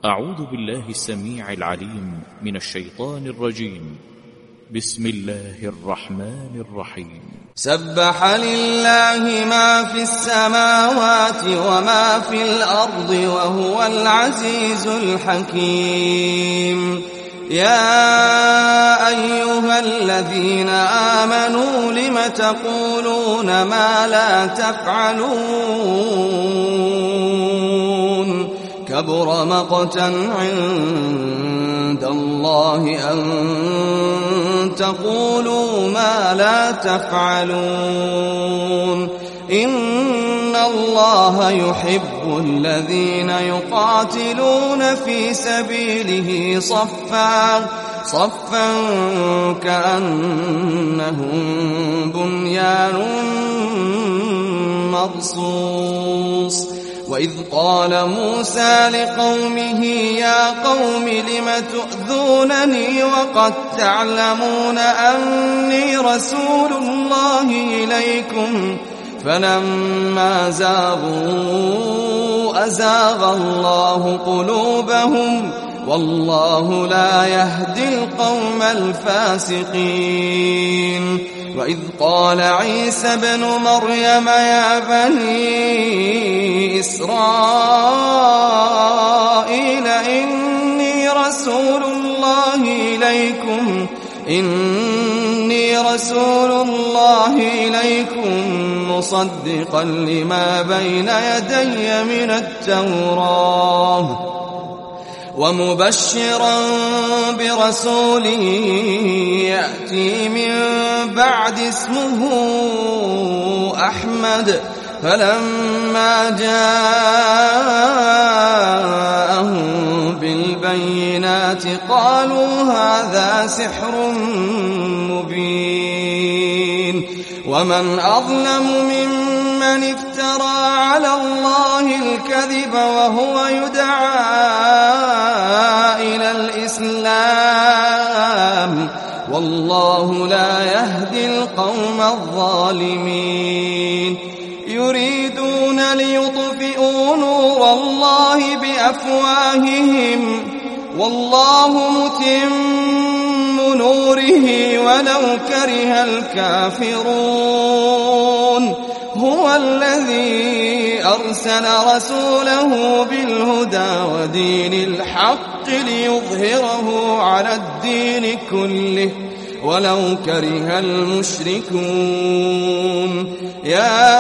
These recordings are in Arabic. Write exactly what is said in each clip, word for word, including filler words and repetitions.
أعوذ بالله السميع العليم من الشيطان الرجيم. بسم الله الرحمن الرحيم. سبح لله ما في السماوات وما في الأرض وهو العزيز الحكيم. يا أيها الذين آمنوا لم تقولون ما لا تفعلون؟ كبر مقتا عند الله أن تقولوا ما لا تفعلون. إن الله يحب الذين يقاتلون في سبيله صفا صفا كأنهم بنيان مرصوص. وإذ قال موسى لقومه يا قوم لم تؤذونني وقد تعلمون أني رسول الله إليكم فلما زاغوا أزاغ الله قلوبهم والله لا يهدي القوم الفاسقين. وإذ قال عيسى ابن مريم يا بني إسرائيل إني رسول الله إليكم إني رسول الله إليكم مصدقا لما بين يدي من التوراة ومبشرا برسول يأتي من بعد اسمه أحمد. فلما جاءهم بالبينات قالوا هذا سحر مبين. ومن أظلم ممن افترى على الله الكذب وهو يدعى إلى الإسلام والله لا يهدي القوم الظالمين. يريدون ليطفئوا نور الله بأفواههم والله متم نوره ولو كره الكافرون. هو الذي أرسل رسوله بالهدى ودين الحق ليظهره على الدين كله ولو كره المشركون. يا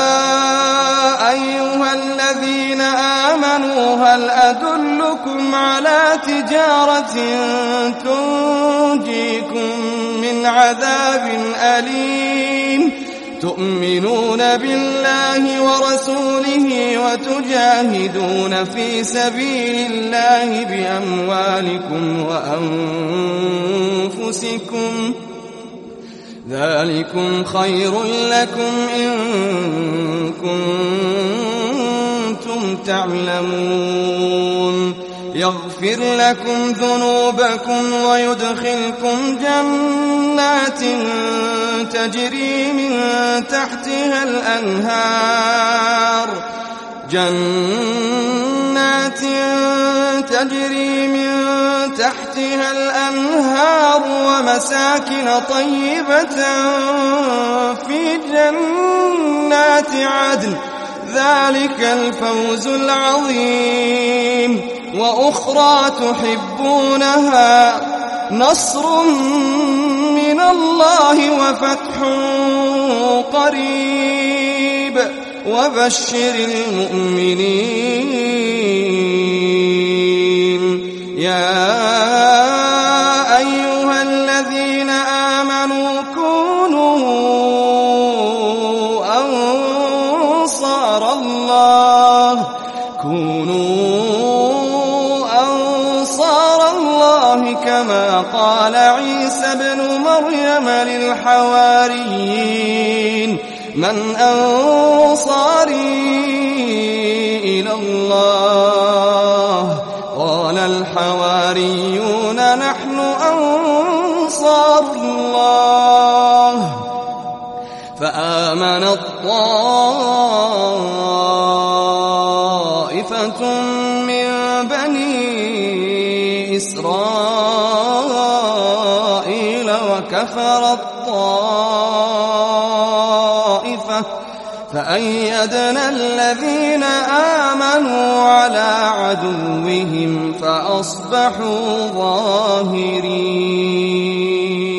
أيها الذين آمنوا هل أدلكم على تجارة تنجيكم من عذاب أليم؟ تؤمنون بالله ورسوله وتجاهدون في سبيل الله بأموالكم وأنفسكم ذلكم خير لكم إن كنتم تعلمون. يغفر لكم ذنوبكم ويدخلكم جنات تجري من تحتها الأنهار جنات تجري من تحتها الأنهار ومساكن طيبة في جنات عدن ذلك الفوز العظيم. وأخرى تحبونها نصر من الله وفتح قريب وبشر المؤمنين. يا أيها الذين آمنوا كونوا أنصار الله كونوا كما قال عيسى ابن مريم للحواريين من أنصاري إلى الله؟ قال الحواريون نحن أنصار الله. فآمنت طائفة من بني إسرائيل وكفرت طائفة فأيدنا الذين آمنوا على عدوهم فأصبحوا ظاهرين.